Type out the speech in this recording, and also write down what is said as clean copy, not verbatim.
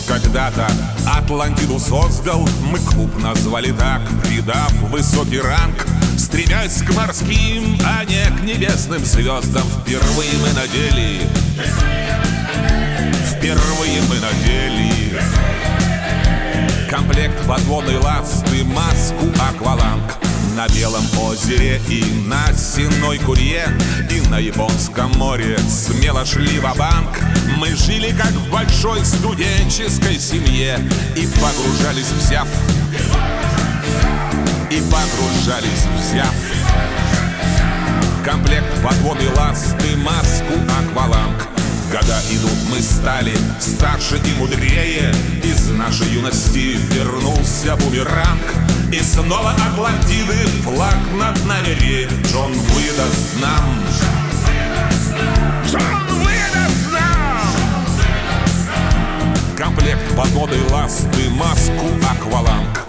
когда-то Атлантиду создал, мы клуб назвали так, придав высокий ранг. Стремясь к морским, а не к небесным звездам, впервые мы надели комплект подводной ласты, маску акваланг. На Белом озере и на Сенной Курье, и на Японском море смело шли ва-банк. Мы жили как в большой студенческой семье и погружались в зяб, комплект подводной ласты, маску акваланг. Года идут, мы стали старше и мудрее, из нашей юности вернулся бумеранг. И снова Атлантиды флаг над нами реет. Джон выдаст нам, комплект подводной ласты, маску акваланг.